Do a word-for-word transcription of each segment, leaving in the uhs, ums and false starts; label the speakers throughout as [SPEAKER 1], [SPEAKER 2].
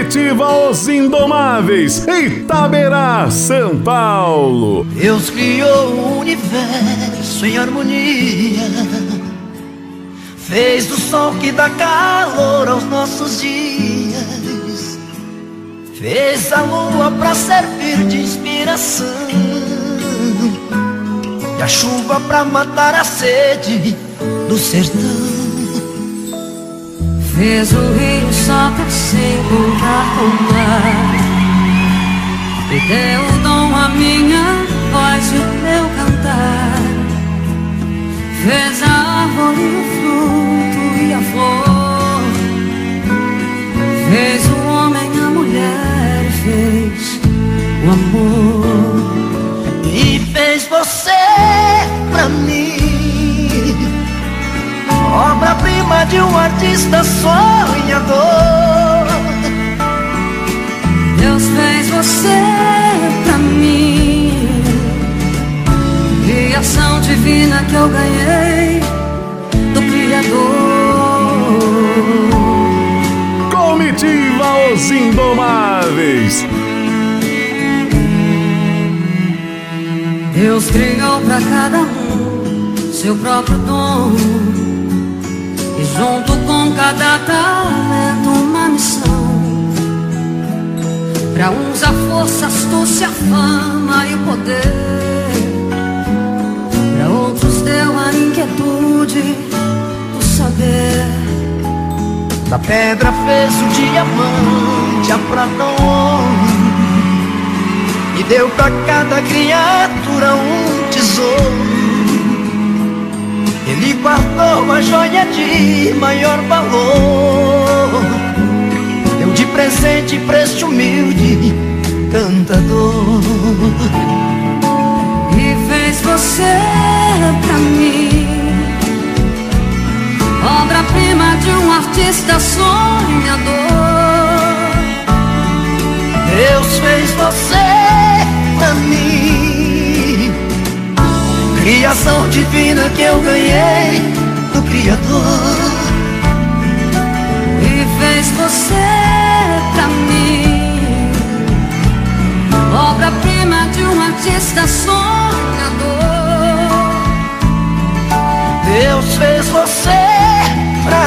[SPEAKER 1] Comitiva Os Indomáveis, Itaberá, São Paulo.
[SPEAKER 2] Deus criou o universo em harmonia, fez do sol que dá calor aos nossos dias, fez a lua pra servir de inspiração e a chuva pra matar a sede do sertão.
[SPEAKER 3] Fez o rio só pra se encontrar com o mar, e deu o dom à minha voz e o meu cantar. Fez a árvore, o fruto e a flor, fez o homem, a mulher, fez o amor.
[SPEAKER 2] E fez você pra mim, obra-prima de um artista sonhador.
[SPEAKER 3] Deus fez você pra mim, criação divina que eu ganhei do Criador.
[SPEAKER 1] Comitiva Os Indomáveis.
[SPEAKER 3] Deus criou pra cada um seu próprio dom, e junto com cada talento uma missão. Pra uns a força, a astúcia, a fama e o poder, pra outros deu a inquietude do saber.
[SPEAKER 2] Da pedra fez o diamante, a prata o ouro, e deu pra cada criatura um tesouro. Ele guardou a joia de maior valor, deu de presente pra este humilde cantador.
[SPEAKER 3] E fez você pra mim, obra-prima de um artista sonhador.
[SPEAKER 2] Deus fez você pra mim, criação divina que eu ganhei do Criador.
[SPEAKER 3] E fez você pra mim, obra-prima de um artista sonhador.
[SPEAKER 2] Deus fez você pra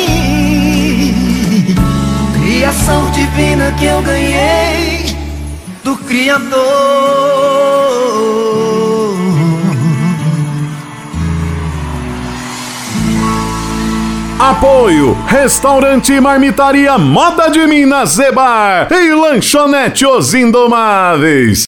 [SPEAKER 2] mim, criação divina que eu ganhei do Criador.
[SPEAKER 1] Apoio Restaurante Marmitaria Moda de Minas Zebar e Lanchonete Os Indomáveis.